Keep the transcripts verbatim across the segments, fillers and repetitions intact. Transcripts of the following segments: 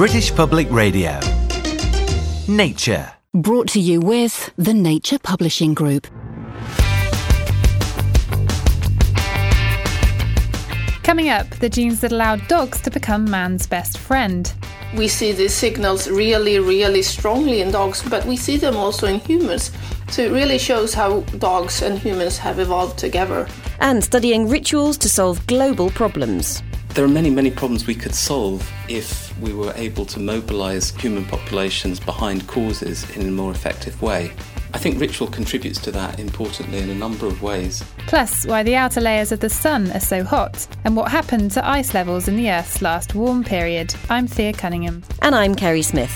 British Public Radio. Nature. Brought to you with the Nature Publishing Group. Coming up, the genes that allow dogs to become man's best friend. We see these signals really, really strongly in dogs, but we see them also in humans. So it really shows how dogs and humans have evolved together. And studying rituals to solve global problems. There are many, many problems we could solve if we were able to mobilise human populations behind causes in a more effective way. I think ritual contributes to that importantly in a number of ways. Plus, why the outer layers of the sun are so hot, and what happened to ice levels in the Earth's last warm period. I'm Thea Cunningham. And I'm Kerry Smith.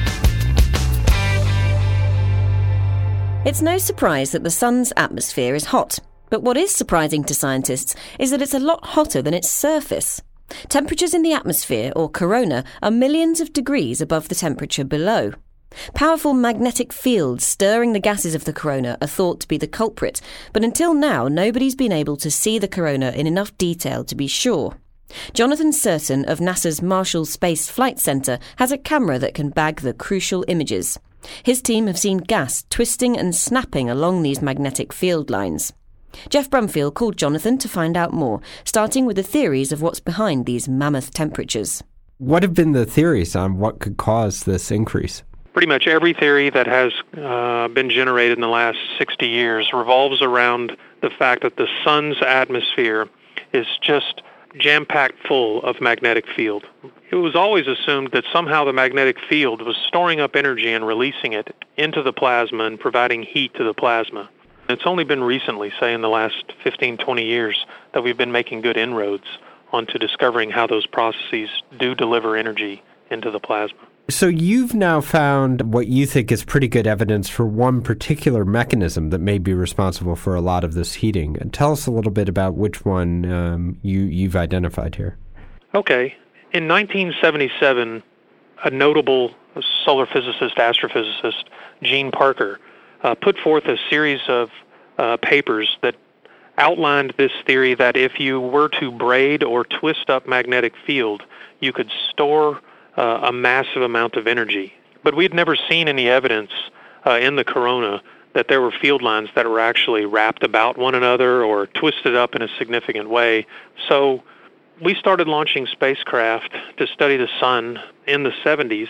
It's no surprise that the sun's atmosphere is hot. But what is surprising to scientists is that it's a lot hotter than its surface. Temperatures in the atmosphere, or corona, are millions of degrees above the temperature below. Powerful magnetic fields stirring the gases of the corona are thought to be the culprit, but until now nobody's been able to see the corona in enough detail to be sure. Jonathan Surton of NASA's Marshall Space Flight Center has a camera that can bag the crucial images. His team have seen gas twisting and snapping along these magnetic field lines. Jeff Brumfield called Jonathan to find out more, starting with the theories of what's behind these mammoth temperatures. What have been the theories on what could cause this increase? Pretty much every theory that has uh, been generated in the last sixty years revolves around the fact that the sun's atmosphere is just jam-packed full of magnetic field. It was always assumed that somehow the magnetic field was storing up energy and releasing it into the plasma and providing heat to the plasma. It's only been recently, say in the last fifteen, twenty years, that we've been making good inroads onto discovering how those processes do deliver energy into the plasma. So you've now found what you think is pretty good evidence for one particular mechanism that may be responsible for a lot of this heating. And tell us a little bit about which one um, you, you've identified here. Okay. In nineteen seventy-seven, a notable solar physicist, astrophysicist, Gene Parker, uh, put forth a series of uh, papers that outlined this theory that if you were to braid or twist up magnetic field, you could store uh, a massive amount of energy. But we'd never seen any evidence uh, in the corona that there were field lines that were actually wrapped about one another or twisted up in a significant way. So we started launching spacecraft to study the sun in the seventies,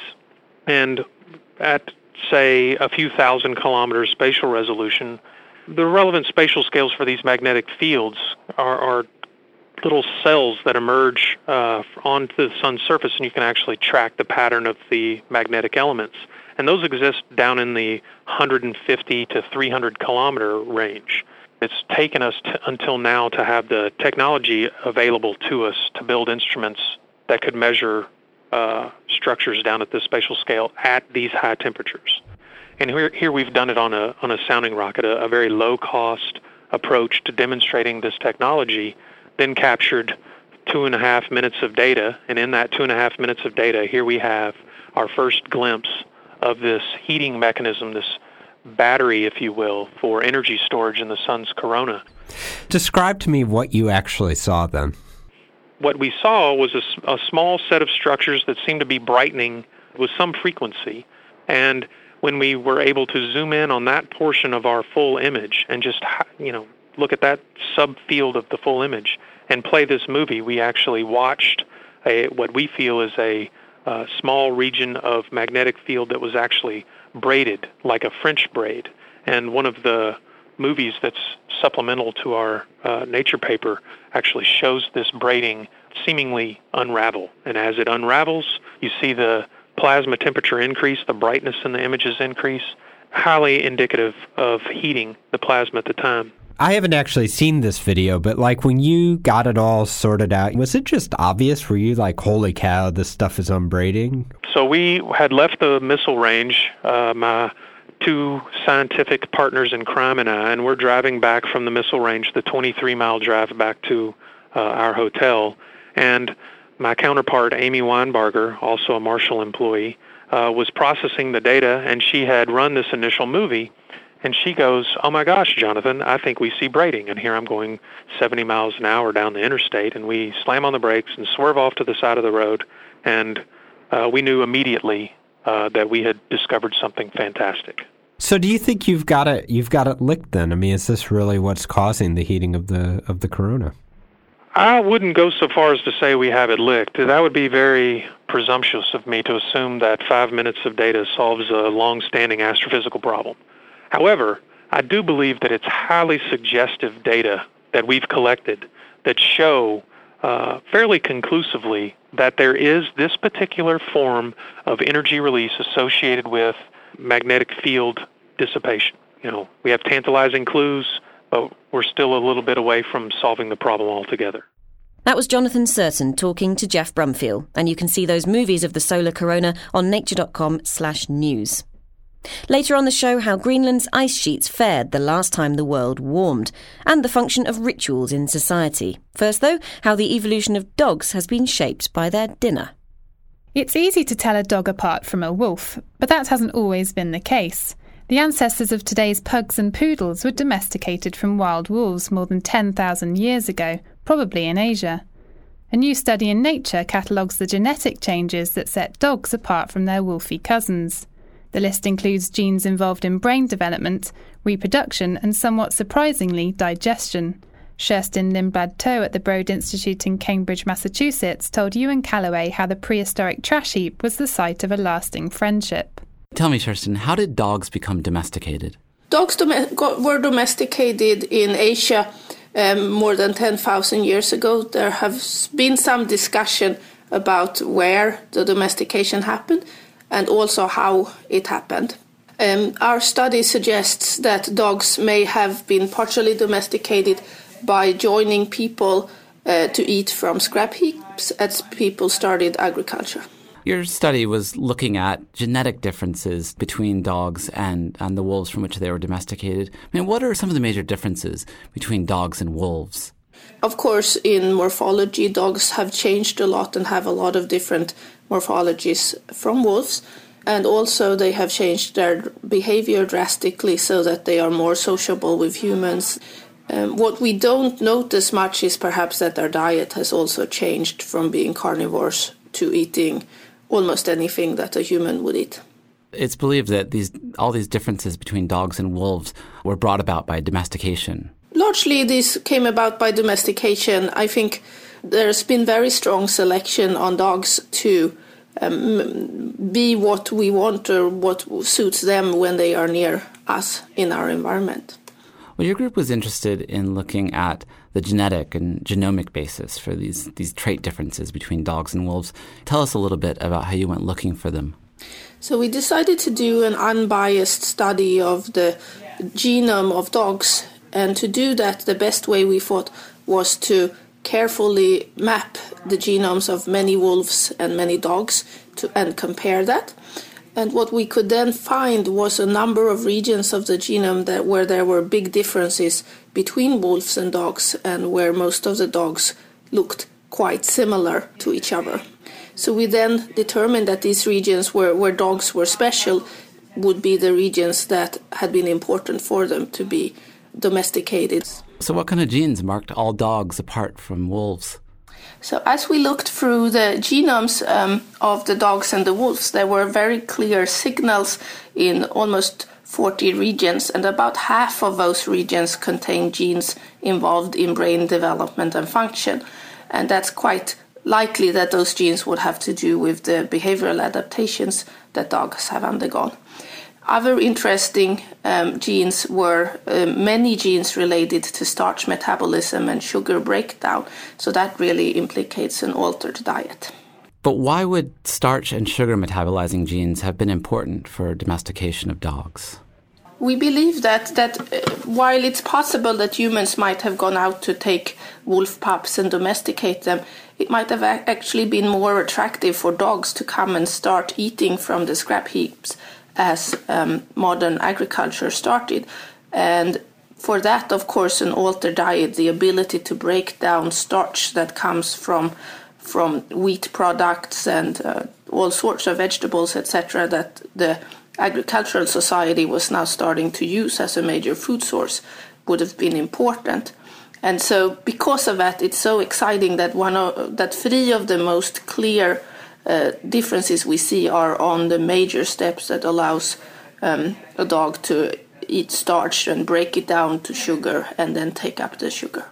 and at, say, a few thousand kilometers spatial resolution, the relevant spatial scales for these magnetic fields are, are little cells that emerge uh, onto the sun's surface, and you can actually track the pattern of the magnetic elements. And those exist down in the one hundred fifty to three hundred kilometer range. It's taken us to, until now to have the technology available to us to build instruments that could measure uh, structures down at this spatial scale at these high temperatures. And here, here we've done it on a on a sounding rocket, a, a very low-cost approach to demonstrating this technology, then captured two and a half minutes of data. And in that two and a half minutes of data, here we have our first glimpse of this heating mechanism, this battery, if you will, for energy storage in the sun's corona. Describe to me what you actually saw then. What we saw was a, a small set of structures that seemed to be brightening with some frequency. And when we were able to zoom in on that portion of our full image and just, you know, look at that subfield of the full image and play this movie, we actually watched a, what we feel is a uh, small region of magnetic field that was actually braided like a French braid. And one of the movies that's supplemental to our uh, Nature paper actually shows this braiding seemingly unravel. And as it unravels, you see the plasma temperature increase, the brightness in the images increase, highly indicative of heating the plasma at the time. I haven't actually seen this video, but like when you got it all sorted out, was it just obvious? Were you like, holy cow, this stuff is unbraiding? So we had left the missile range, uh, my two scientific partners in crime and I, and we're driving back from the missile range, the twenty-three mile drive back to uh, our hotel. And my counterpart, Amy Weinbarger, also a Marshall employee, uh, was processing the data, and she had run this initial movie. And she goes, oh my gosh, Jonathan, I think we see braiding. And here I'm going seventy miles an hour down the interstate, and we slam on the brakes and swerve off to the side of the road. And uh, we knew immediately uh, that we had discovered something fantastic. So do you think you've got it you've got it licked then? I mean, is this really what's causing the heating of the of the corona? I wouldn't go so far as to say we have it licked. That would be very presumptuous of me to assume that five minutes of data solves a long-standing astrophysical problem. However, I do believe that it's highly suggestive data that we've collected that show uh, fairly conclusively that there is this particular form of energy release associated with magnetic field dissipation. You know, we have tantalizing clues, but we're still a little bit away from solving the problem altogether. That was Jonathan Surton talking to Jeff Brumfiel, and you can see those movies of the solar corona on nature.com slash news. Later on the show, how Greenland's ice sheets fared the last time the world warmed, and the function of rituals in society. First, though, how the evolution of dogs has been shaped by their dinner. It's easy to tell a dog apart from a wolf, but that hasn't always been the case. The ancestors of today's pugs and poodles were domesticated from wild wolves more than ten thousand years ago, probably in Asia. A new study in Nature catalogues the genetic changes that set dogs apart from their wolfy cousins. The list includes genes involved in brain development, reproduction, and somewhat surprisingly, digestion. Kerstin Lindblad-Toe at the Broad Institute in Cambridge, Massachusetts, told Ewan Callaway how the prehistoric trash heap was the site of a lasting friendship. Tell me, Kerstin, how did dogs become domesticated? Dogs dom- got, were domesticated in Asia um, more than ten thousand years ago. There has been some discussion about where the domestication happened and also how it happened. Um, our study suggests that dogs may have been partially domesticated by joining people uh, to eat from scrap heaps as people started agriculture. Your study was looking at genetic differences between dogs and, and the wolves from which they were domesticated. I mean, what are some of the major differences between dogs and wolves? Of course, in morphology, dogs have changed a lot and have a lot of different morphologies from wolves. And also they have changed their behavior drastically so that they are more sociable with humans. Um, what we don't notice much is perhaps that their diet has also changed from being carnivores to eating almost anything that a human would eat. It's believed that these all these differences between dogs and wolves were brought about by domestication. Largely, this came about by domestication. I think there's been very strong selection on dogs to um, be what we want or what suits them when they are near us in our environment. Well, your group was interested in looking at the genetic and genomic basis for these, these trait differences between dogs and wolves. Tell us a little bit about how you went looking for them. So we decided to do an unbiased study of the genome of dogs. And to do that, the best way we thought was to carefully map the genomes of many wolves and many dogs to, and compare that. And what we could then find was a number of regions of the genome that where there were big differences between wolves and dogs and where most of the dogs looked quite similar to each other. So we then determined that these regions where, where dogs were special would be the regions that had been important for them to be domesticated. So what kind of genes marked all dogs apart from wolves? So as we looked through the genomes um, of the dogs and the wolves, there were very clear signals in almost forty regions, and about half of those regions contain genes involved in brain development and function. And that's quite likely that those genes would have to do with the behavioral adaptations that dogs have undergone. Other interesting um, genes were uh, many genes related to starch metabolism and sugar breakdown, so that really implicates an altered diet. But why would starch and sugar metabolizing genes have been important for domestication of dogs? We believe that, that uh, while it's possible that humans might have gone out to take wolf pups and domesticate them, it might have a- actually been more attractive for dogs to come and start eating from the scrap heaps as um, modern agriculture started. And for that, of course, an altered diet, the ability to break down starch that comes from from wheat products and uh, all sorts of vegetables, et cetera, that the agricultural society was now starting to use as a major food source, would have been important. And so because of that, it's so exciting that one of, that three of the most clear uh, differences we see are on the major steps that allows um, a dog to eat starch and break it down to sugar and then take up the sugar.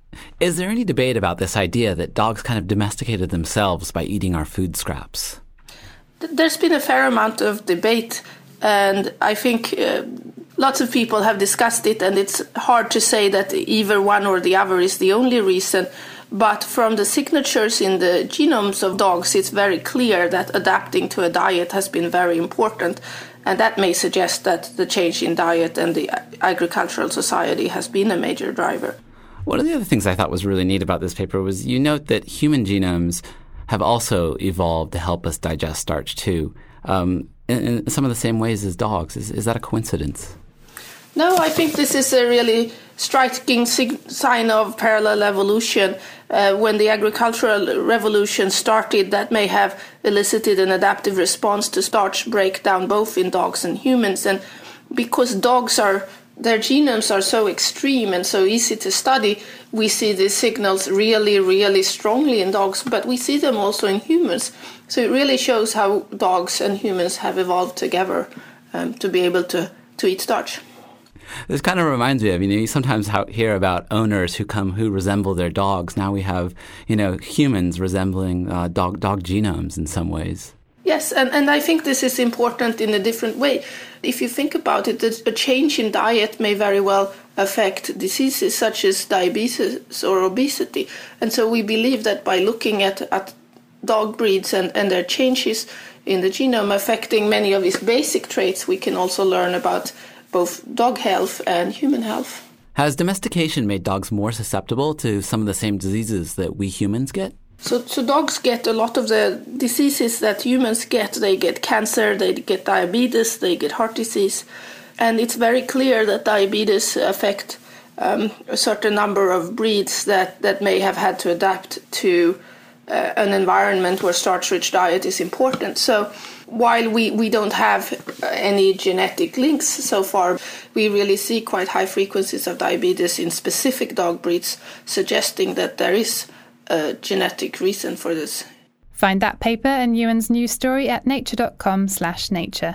Is there any debate about this idea that dogs kind of domesticated themselves by eating our food scraps? There's been a fair amount of debate, and I think uh, lots of people have discussed it, and it's hard to say that either one or the other is the only reason. But from the signatures in the genomes of dogs, it's very clear that adapting to a diet has been very important. And that may suggest that the change in diet and the agricultural society has been a major driver. One of the other things I thought was really neat about this paper was you note that human genomes have also evolved to help us digest starch too, um, in, in some of the same ways as dogs. Is, is that a coincidence? No, I think this is a really striking sig- sign of parallel evolution. Uh, when the agricultural revolution started, that may have elicited an adaptive response to starch breakdown both in dogs and humans. And because dogs are, their genomes are so extreme and so easy to study, we see these signals really, really strongly in dogs, but we see them also in humans. So it really shows how dogs and humans have evolved together um, to be able to, to eat starch. This kind of reminds me of, you know, you sometimes hear about owners who come who resemble their dogs. Now we have, you know, humans resembling uh, dog dog genomes in some ways. Yes, and, and I think this is important in a different way. If you think about it, a change in diet may very well affect diseases such as diabetes or obesity. And so we believe that by looking at, at dog breeds and, and their changes in the genome affecting many of these basic traits, we can also learn about both dog health and human health. Has domestication made dogs more susceptible to some of the same diseases that we humans get? So, so dogs get a lot of the diseases that humans get. They get cancer, they get diabetes, they get heart disease. And it's very clear that diabetes affect um, a certain number of breeds that, that may have had to adapt to uh, an environment where starch-rich diet is important. So while we, we don't have any genetic links so far, we really see quite high frequencies of diabetes in specific dog breeds, suggesting that there is a genetic reason for this. Find that paper and Ewan's news story at nature.com slash nature.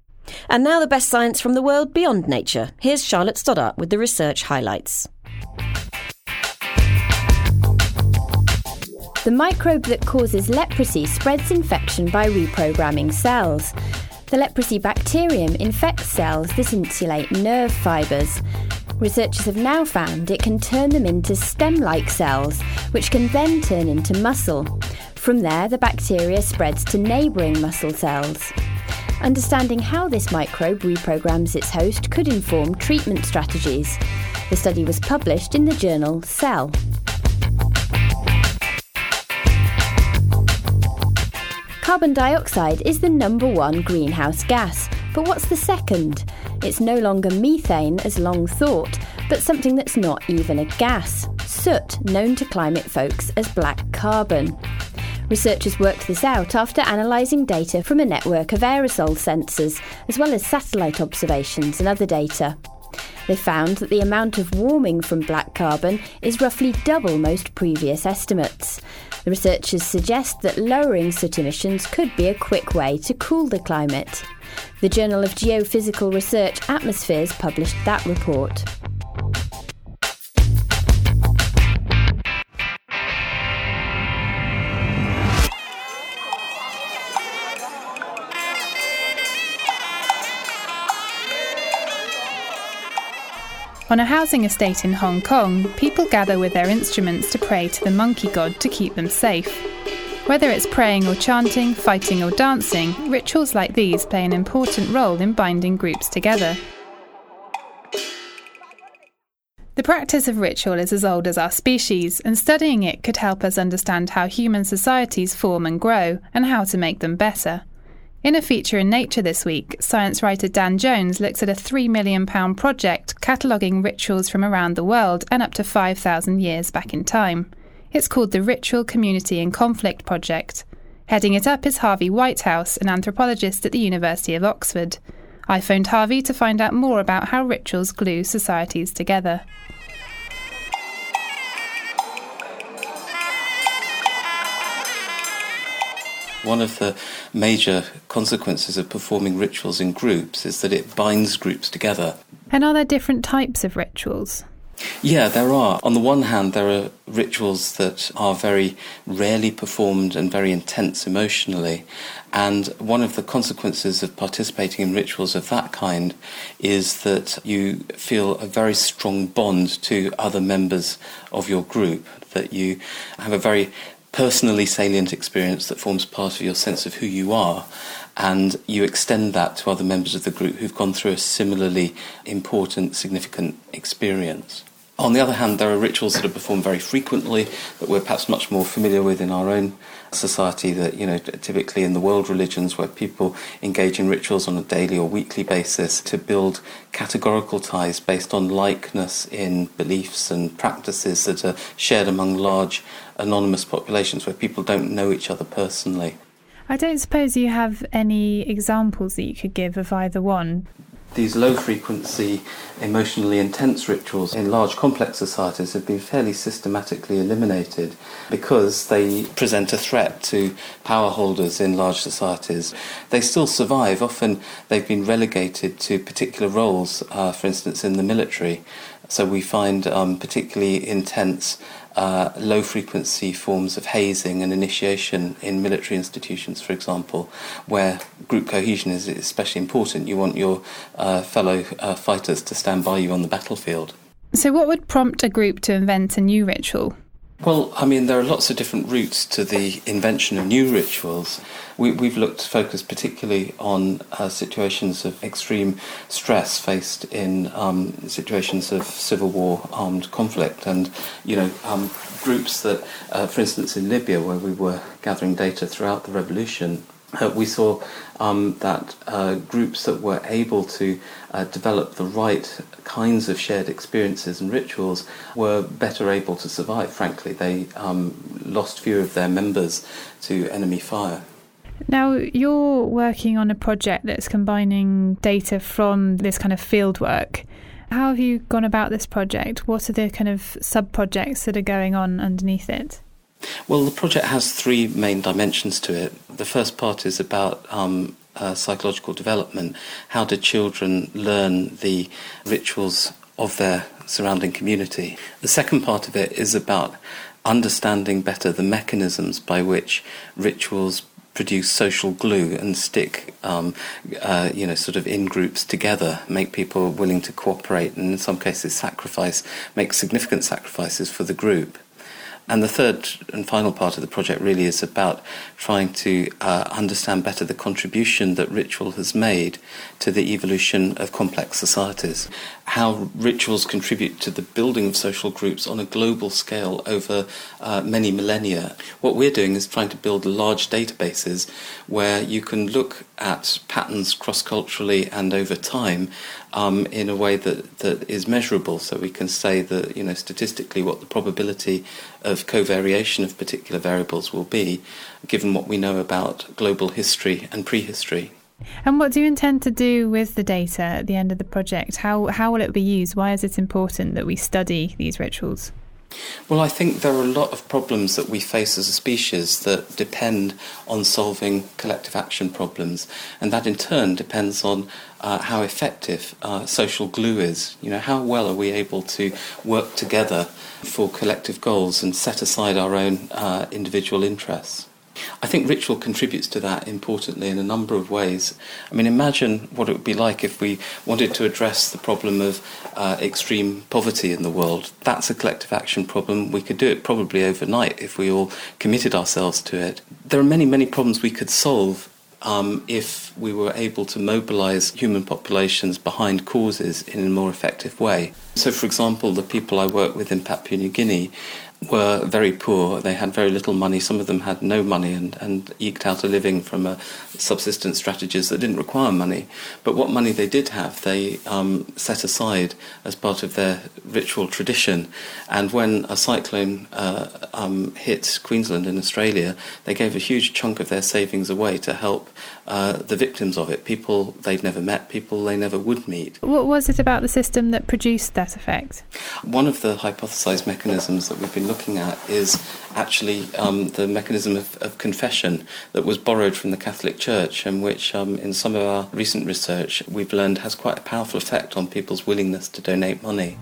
And now the best science from the world beyond nature. Here's Charlotte Stoddart with the research highlights. The microbe that causes leprosy spreads infection by reprogramming cells. The leprosy bacterium infects cells that insulate nerve fibres. Researchers have now found it can turn them into stem-like cells, which can then turn into muscle. From there, the bacteria spreads to neighbouring muscle cells. Understanding how this microbe reprograms its host could inform treatment strategies. The study was published in the journal Cell. Carbon dioxide is the number one greenhouse gas, but what's the second? It's no longer methane as long thought, but something that's not even a gas, soot, known to climate folks as black carbon. Researchers worked this out after analysing data from a network of aerosol sensors, as well as satellite observations and other data. They found that the amount of warming from black carbon is roughly double most previous estimates. The researchers suggest that lowering soot emissions could be a quick way to cool the climate. The Journal of Geophysical Research Atmospheres published that report. On a housing estate in Hong Kong, people gather with their instruments to pray to the monkey god to keep them safe. Whether it's praying or chanting, fighting or dancing, rituals like these play an important role in binding groups together. The practice of ritual is as old as our species, and studying it could help us understand how human societies form and grow, and how to make them better. In a feature in Nature this week, science writer Dan Jones looks at a three million pounds project cataloguing rituals from around the world and up to five thousand years back in time. It's called the Ritual Community in Conflict Project. Heading it up is Harvey Whitehouse, an anthropologist at the University of Oxford. I phoned Harvey to find out more about how rituals glue societies together. One of the major consequences of performing rituals in groups is that it binds groups together. And are there different types of rituals? Yeah, there are. On the one hand, there are rituals that are very rarely performed and very intense emotionally. And one of the consequences of participating in rituals of that kind is that you feel a very strong bond to other members of your group, that you have a very personally salient experience that forms part of your sense of who you are, and you extend that to other members of the group who've gone through a similarly important, significant experience. On the other hand, there are rituals that are performed very frequently that we're perhaps much more familiar with in our own society, that, you know, typically in the world religions, where people engage in rituals on a daily or weekly basis to build categorical ties based on likeness in beliefs and practices that are shared among large anonymous populations where people don't know each other personally. I don't suppose you have any examples that you could give of either one. These low-frequency, emotionally intense rituals in large complex societies have been fairly systematically eliminated because they present a threat to power holders in large societies. They still survive. Often they've been relegated to particular roles, uh, for instance, in the military. So we find um, particularly intense Uh, low-frequency forms of hazing and initiation in military institutions, for example, where group cohesion is especially important. You want your uh, fellow uh, fighters to stand by you on the battlefield. So what would prompt a group to invent a new ritual? Well, I mean, there are lots of different routes to the invention of new rituals. We, we've looked, focused particularly on uh, situations of extreme stress faced in um, situations of civil war, armed conflict, and, you know, um, groups that, uh, for instance, in Libya, where we were gathering data throughout the revolution, Uh, we saw um, that uh, groups that were able to uh, develop the right kinds of shared experiences and rituals were better able to survive, frankly. They um, lost fewer of their members to enemy fire. Now, you're working on a project that's combining data from this kind of field work. How have you gone about this project? What are the kind of sub-projects that are going on underneath it? Well, the project has three main dimensions to it. The first part is about um, uh, psychological development. How do children learn the rituals of their surrounding community? The second part of it is about understanding better the mechanisms by which rituals produce social glue and stick, um, uh, you know, sort of in groups together, make people willing to cooperate and in some cases sacrifice, make significant sacrifices for the group. And the third and final part of the project really is about trying to uh, understand better the contribution that ritual has made to the evolution of complex societies. How rituals contribute to the building of social groups on a global scale over uh, many millennia. What we're doing is trying to build large databases where you can look at patterns cross-culturally and over time um, in a way that, that is measurable, so we can say that, you know, statistically what the probability of covariation of particular variables will be, given what we know about global history and prehistory. And what do you intend to do with the data at the end of the project? How how will it be used? Why is it important that we study these rituals? Well, I think there are a lot of problems that we face as a species that depend on solving collective action problems, and that in turn depends on uh, how effective uh, social glue is. You know, how well are we able to work together for collective goals and set aside our own uh, individual interests? I think ritual contributes to that importantly in a number of ways. I mean, imagine what it would be like if we wanted to address the problem of uh, extreme poverty in the world. That's a collective action problem. We could do it probably overnight if we all committed ourselves to it. There are many, many problems we could solve um, if we were able to mobilise human populations behind causes in a more effective way. So, for example, the people I work with in Papua New Guinea were very poor. They had very little money. Some of them had no money and, and eked out a living from uh, subsistence strategies that didn't require money. But what money they did have, they um, set aside as part of their ritual tradition. And when a cyclone uh, um, hit Queensland in Australia, they gave a huge chunk of their savings away to help uh, the victims of it, people they'd never met, people they never would meet. What was it about the system that produced that effect? One of the hypothesized mechanisms that we've been looking at is actually um, the mechanism of, of confession that was borrowed from the Catholic Church, and which um, in some of our recent research we've learned has quite a powerful effect on people's willingness to donate money.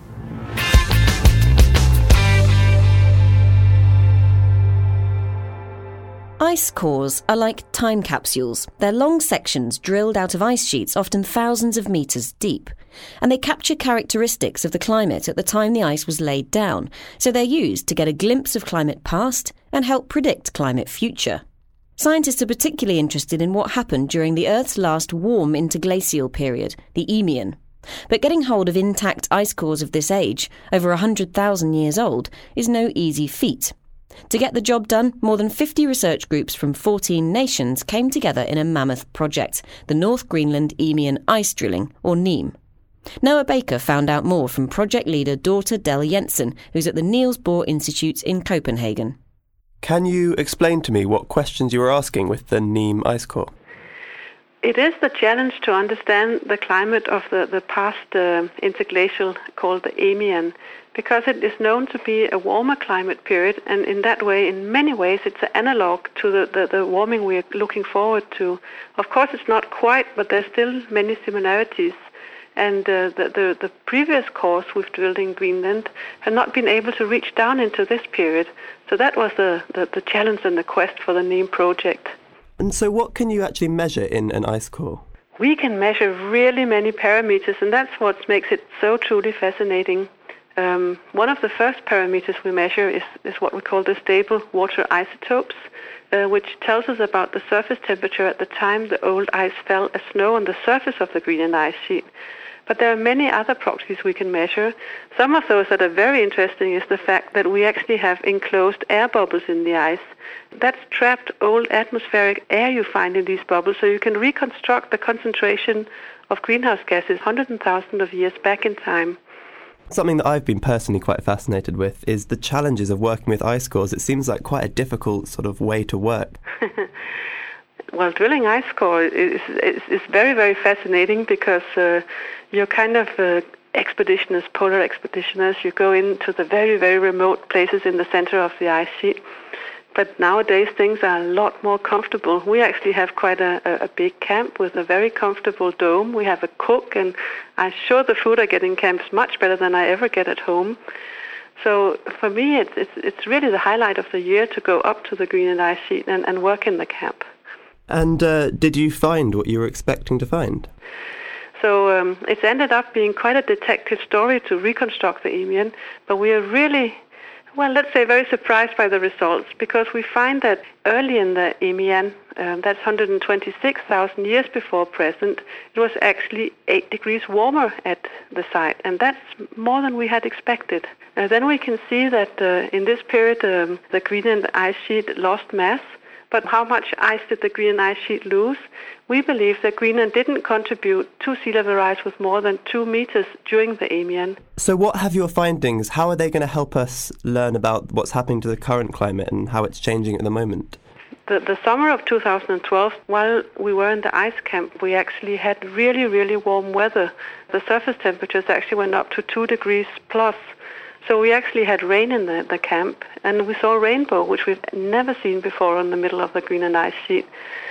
Ice cores are like time capsules. They're long sections drilled out of ice sheets, often thousands of metres deep. And they capture characteristics of the climate at the time the ice was laid down, so they're used to get a glimpse of climate past and help predict climate future. Scientists are particularly interested in what happened during the Earth's last warm interglacial period, the Eemian. But getting hold of intact ice cores of this age, over one hundred thousand years old, is no easy feat. To get the job done, more than fifty research groups from fourteen nations came together in a mammoth project, the North Greenland Eemian Ice Drilling, or NEAM. Noah Baker found out more from project leader Dorte Del Jensen, who's at the Niels Bohr Institute in Copenhagen. Can you explain to me what questions you were asking with the NEAM ice core? It is the challenge to understand the climate of the, the past uh, interglacial called the Eemian, because it is known to be a warmer climate period, and in that way, in many ways, it's an analog to the, the, the warming we're looking forward to. Of course, it's not quite, but there's still many similarities. And uh, the, the, the previous cores we've drilled in Greenland have not been able to reach down into this period. So that was the, the, the challenge and the quest for the NEAM project. And so what can you actually measure in an ice core? We can measure really many parameters, and that's what makes it so truly fascinating. Um, one of the first parameters we measure is, is what we call the stable water isotopes, uh, which tells us about the surface temperature at the time the old ice fell as snow on the surface of the Greenland ice sheet. But there are many other properties we can measure. Some of those that are very interesting is the fact that we actually have enclosed air bubbles in the ice. That's trapped old atmospheric air you find in these bubbles, so you can reconstruct the concentration of greenhouse gases hundreds and thousands of years back in time. Something that I've been personally quite fascinated with is the challenges of working with ice cores. It seems like quite a difficult sort of way to work. Well, drilling ice core is, is, is very, very fascinating because uh, you're kind of uh, expeditioners, polar expeditioners. You go into the very, very remote places in the center of the ice sheet. But nowadays things are a lot more comfortable. We actually have quite a, a, a big camp with a very comfortable dome. We have a cook, and I'm sure the food I get in camp is much better than I ever get at home. So for me, it's it's, it's really the highlight of the year to go up to the Greenland ice sheet and, and work in the camp. And uh, did you find what you were expecting to find? So um, it's ended up being quite a detective story to reconstruct the Eemian, but we are really, well, let's say very surprised by the results, because we find that early in the Eemian, um, that's one hundred twenty-six thousand years before present, it was actually eight degrees warmer at the site, and that's more than we had expected. Uh, then we can see that uh, in this period um, the Greenland ice sheet lost mass. But how much ice did the Greenland ice sheet lose? We believe that Greenland didn't contribute to sea level rise with more than two meters during the Eemian. So what have your findings? How are they going to help us learn about what's happening to the current climate and how it's changing at the moment? The, the summer of two thousand twelve, while we were in the ice camp, we actually had really, really warm weather. The surface temperatures actually went up to two degrees plus. So we actually had rain in the, the camp, and we saw a rainbow, which we've never seen before in the middle of the Greenland ice sheet.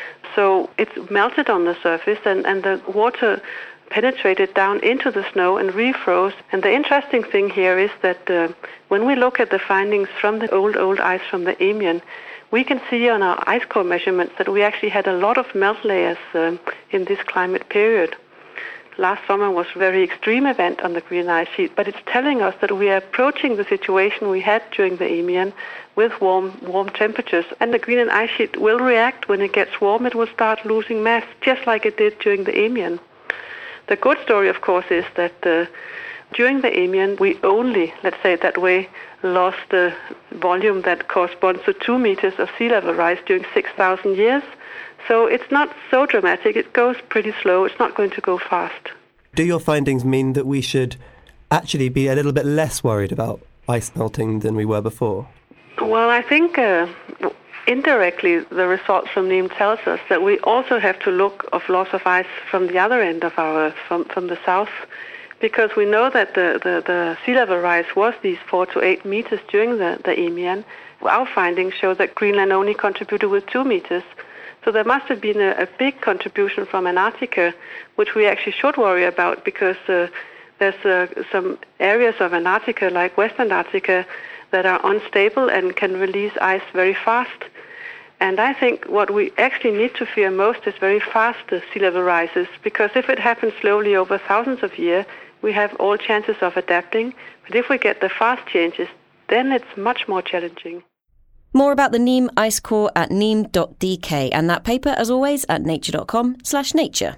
So it's melted on the surface, and, and the water penetrated down into the snow and refroze. And the interesting thing here is that uh, when we look at the findings from the old, old ice from the Eemian, we can see on our ice core measurements that we actually had a lot of melt layers uh, in this climate period. Last summer was a very extreme event on the Greenland ice sheet, but it's telling us that we are approaching the situation we had during the Eemian with warm, warm temperatures. And the Greenland ice sheet will react. When it gets warm, it will start losing mass, just like it did during the Eemian. The good story, of course, is that uh, during the Eemian, we only, let's say it that way, lost the volume that corresponds to two meters of sea level rise during six thousand years. So it's not so dramatic. It goes pretty slow. It's not going to go fast. Do your findings mean that we should actually be a little bit less worried about ice melting than we were before? Well, I think uh, indirectly the results from NEAM tells us that we also have to look of loss of ice from the other end of our Earth, from, from the south, because we know that the, the, the sea level rise was these four to eight meters during the, the Eemian. Our findings show that Greenland only contributed with two meters. So there must have been a, a big contribution from Antarctica, which we actually should worry about, because uh, there's uh, some areas of Antarctica, like West Antarctica, that are unstable and can release ice very fast. And I think what we actually need to fear most is very fast uh, sea level rises, because if it happens slowly over thousands of years, we have all chances of adapting. But if we get the fast changes, then it's much more challenging. More about the Neem ice core at neem dot d k, and that paper, as always, at nature.com slash nature.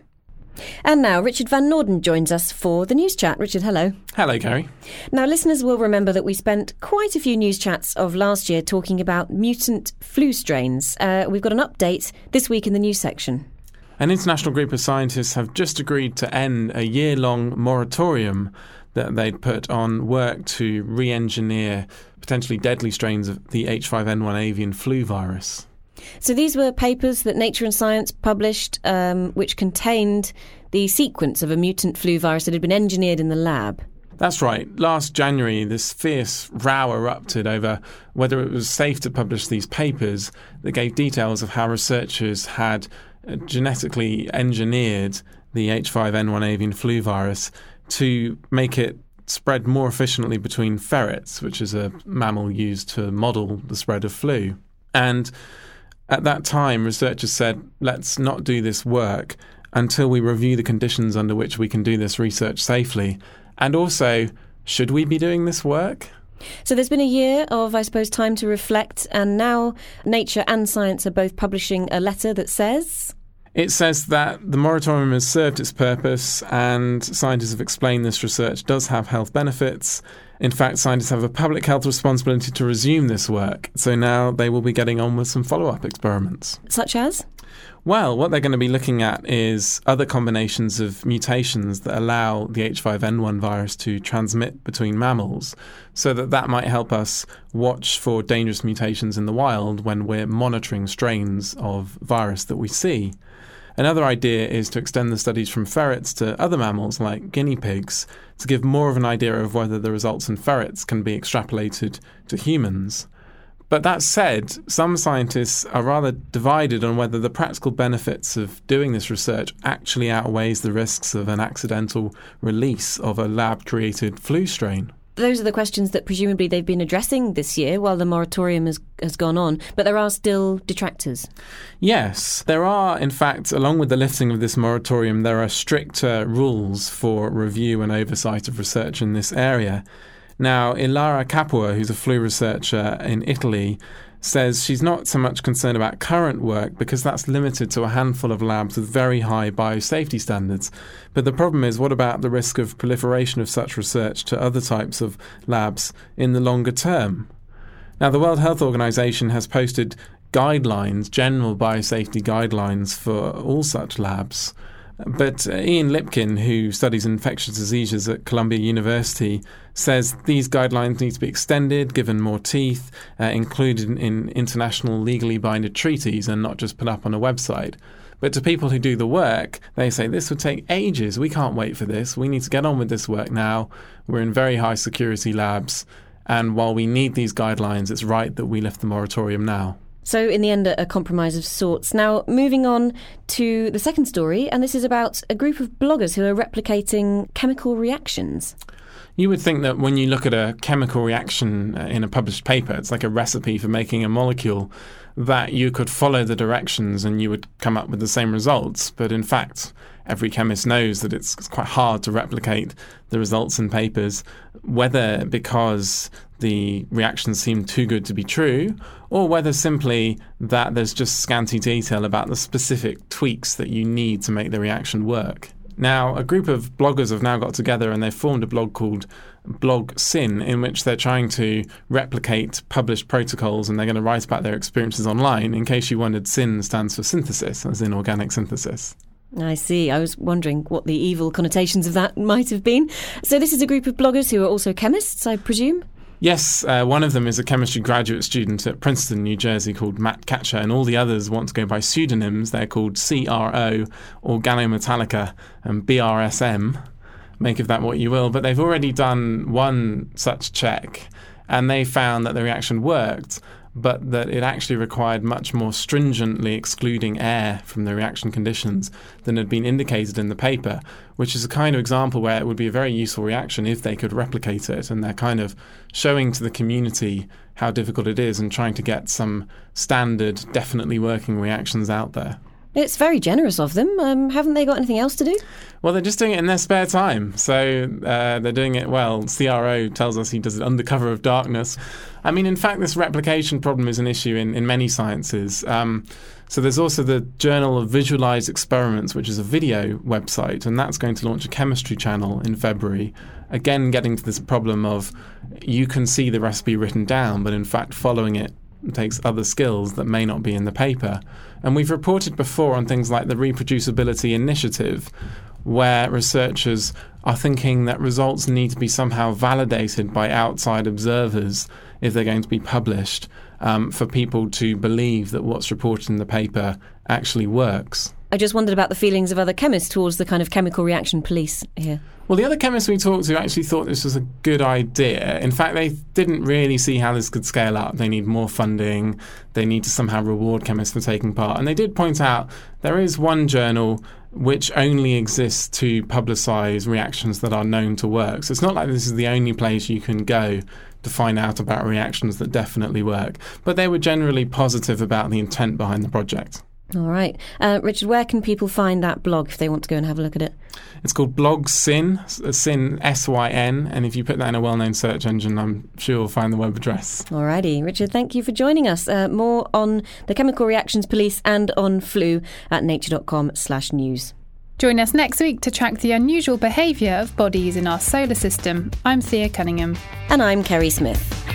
And now Richard Van Noorden joins us for the News Chat. Richard, hello. Hello, Gary. Now, listeners will remember that we spent quite a few news chats of last year talking about mutant flu strains. Uh, we've got an update this week in the news section. An international group of scientists have just agreed to end a year-long moratorium that they'd put on work to re-engineer potentially deadly strains of the H five N one avian flu virus. So these were papers that Nature and Science published um, which contained the sequence of a mutant flu virus that had been engineered in the lab. That's right. Last January, this fierce row erupted over whether it was safe to publish these papers that gave details of how researchers had genetically engineered the H five N one avian flu virus to make it spread more efficiently between ferrets, which is a mammal used to model the spread of flu. And at that time, researchers said, let's not do this work until we review the conditions under which we can do this research safely. And also, should we be doing this work? So there's been a year of, I suppose, time to reflect, and now Nature and Science are both publishing a letter that says... It says that the moratorium has served its purpose, and scientists have explained this research does have health benefits. In fact, scientists have a public health responsibility to resume this work, so now they will be getting on with some follow-up experiments. Such as? Well, what they're going to be looking at is other combinations of mutations that allow the H five N one virus to transmit between mammals, so that that might help us watch for dangerous mutations in the wild when we're monitoring strains of virus that we see. Another idea is to extend the studies from ferrets to other mammals like guinea pigs to give more of an idea of whether the results in ferrets can be extrapolated to humans. But that said, some scientists are rather divided on whether the practical benefits of doing this research actually outweighs the risks of an accidental release of a lab-created flu strain. Those are the questions that presumably they've been addressing this year while the moratorium has, has gone on, but there are still detractors. Yes, there are. In fact, along with the lifting of this moratorium, there are stricter rules for review and oversight of research in this area. Now, Ilara Capua, who's a flu researcher in Italy, says she's not so much concerned about current work because that's limited to a handful of labs with very high biosafety standards. But the problem is, what about the risk of proliferation of such research to other types of labs in the longer term? Now, the World Health Organization has posted guidelines, general biosafety guidelines for all such labs. But uh, Ian Lipkin, who studies infectious diseases at Columbia University, says these guidelines need to be extended, given more teeth, uh, included in, in international legally binding treaties and not just put up on a website. But to people who do the work, they say this would take ages. We can't wait for this. We need to get on with this work now. We're in very high security labs. And while we need these guidelines, it's right that we lift the moratorium now. So in the end, a compromise of sorts. Now, moving on to the second story, and this is about a group of bloggers who are replicating chemical reactions. You would think that when you look at a chemical reaction in a published paper, it's like a recipe for making a molecule, that you could follow the directions and you would come up with the same results. But in fact, every chemist knows that it's quite hard to replicate the results in papers, whether because the reactions seem too good to be true, or whether simply that there's just scanty detail about the specific tweaks that you need to make the reaction work. Now, a group of bloggers have now got together and they've formed a blog called Blog Syn, in which they're trying to replicate published protocols, and they're going to write about their experiences online. In case you wondered, Syn stands for synthesis, as in organic synthesis. I see. I was wondering what the evil connotations of that might have been. So this is a group of bloggers who are also chemists, I presume? Yes, uh, one of them is a chemistry graduate student at Princeton, New Jersey, called Matt Katcher, and all the others want to go by pseudonyms. They're called C R O, Organometallica, and B R S M. make of that what you will. But they've already done one such check, and they found that the reaction worked, but that it actually required much more stringently excluding air from the reaction conditions than had been indicated in the paper, which is a kind of example where it would be a very useful reaction if they could replicate it. And they're kind of showing to the community how difficult it is and trying to get some standard, definitely working reactions out there. It's very generous of them. Um, haven't they got anything else to do? Well, they're just doing it in their spare time. So uh, they're doing it well. C R O tells us he does it under cover of darkness. I mean, in fact, this replication problem is an issue in, in many sciences. Um, so there's also the Journal of Visualized Experiments, which is a video website, and that's going to launch a chemistry channel in February. Again, getting to this problem of you can see the recipe written down, but in fact following it takes other skills that may not be in the paper. And we've reported before on things like the Reproducibility Initiative, where researchers are thinking that results need to be somehow validated by outside observers if they're going to be published, um, for people to believe that what's reported in the paper actually works. I just wondered about the feelings of other chemists towards the kind of chemical reaction police here. Well, the other chemists we talked to actually thought this was a good idea. In fact, they didn't really see how this could scale up. They need more funding. They need to somehow reward chemists for taking part. And they did point out there is one journal which only exists to publicise reactions that are known to work. So it's not like this is the only place you can go to find out about reactions that definitely work. But they were generally positive about the intent behind the project. All right. Uh, Richard, where can people find that blog if they want to go and have a look at it? It's called BlogSyn, Syn, S Y N, and if you put that in a well-known search engine, I'm sure you'll find the web address. All righty. Richard, thank you for joining us. Uh, more on the Chemical Reactions Police and on flu at nature.com slash news. Join us next week to track the unusual behaviour of bodies in our solar system. I'm Thea Cunningham. And I'm Kerry Smith.